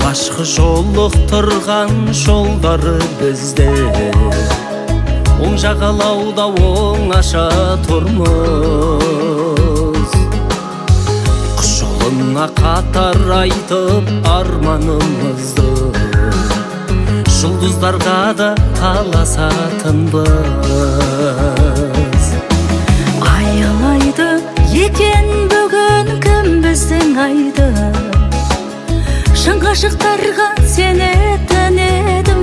Башкы жолуктурган жолдары бизде, оң жагалауда оңаша турмуз. Кыш жолуна катар айтып арманымызды, жұлдыздарга да таласатынбыз. Аялайды екен бүгін кім біздің айды, шын ғашықтарға сенетін едім.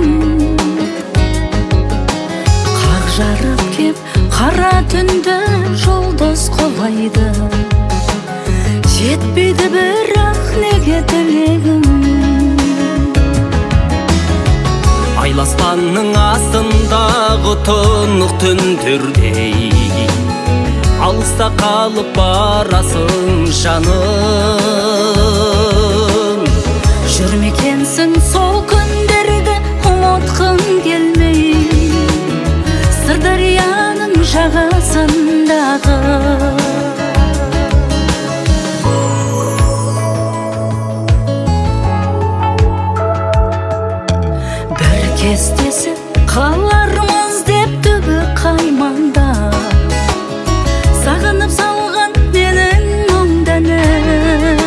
Қақ жарып кеп қара түнді жұлдыз қолайды, жетпейді бірақ неге тілегім. Айлы аспанның астындағы тұнық түндердей, алыста қалып барасың жаным. Жүрмекенсің сол күндерді ұмытқың келмей, Сырдарияның жағасындағы. Бір кездесіп қалармыз деп түбі қайманда, сағынып салған менің мұңданым.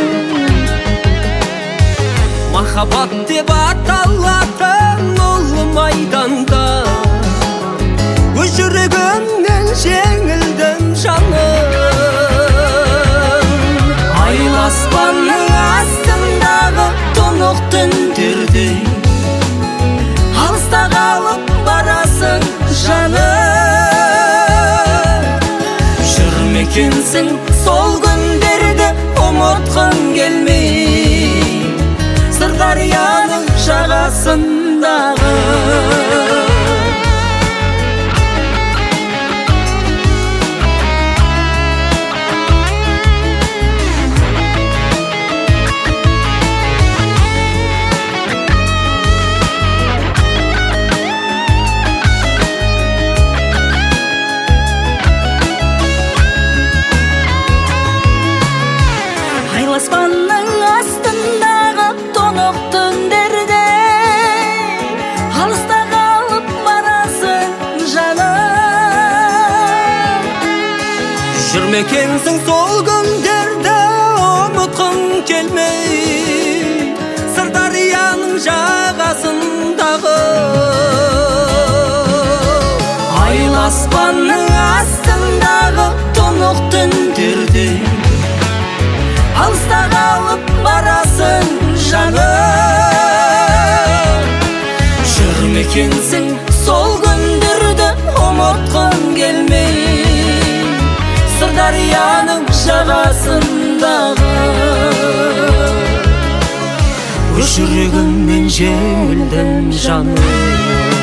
Махаббат деп аталатын ұлы майданда, өз жүрегімнен жеңілдім жаным. Айлы аспанның астындағы тұнық түндерде, алыста қалып барасың жаным. Жүрмекенсің сол күндерді ұмытқың келмей, Сырдарияның жағасындағы. Айлы аспанның астындағы тұнық түндерде, алыста қалып барасың жаным. Жүрмекенсің сол күндерді ұмытқың келмей, Сырдарияның жағасындағы. Айлы аспанның астындағы тұнық түндерде, алыста қалып барасың жаным. Жүрмекенсің сол күндерді ұмытқың келмей, Сырдарияның жағасындағы. Өз жүрегімнен жеңілдім жаным.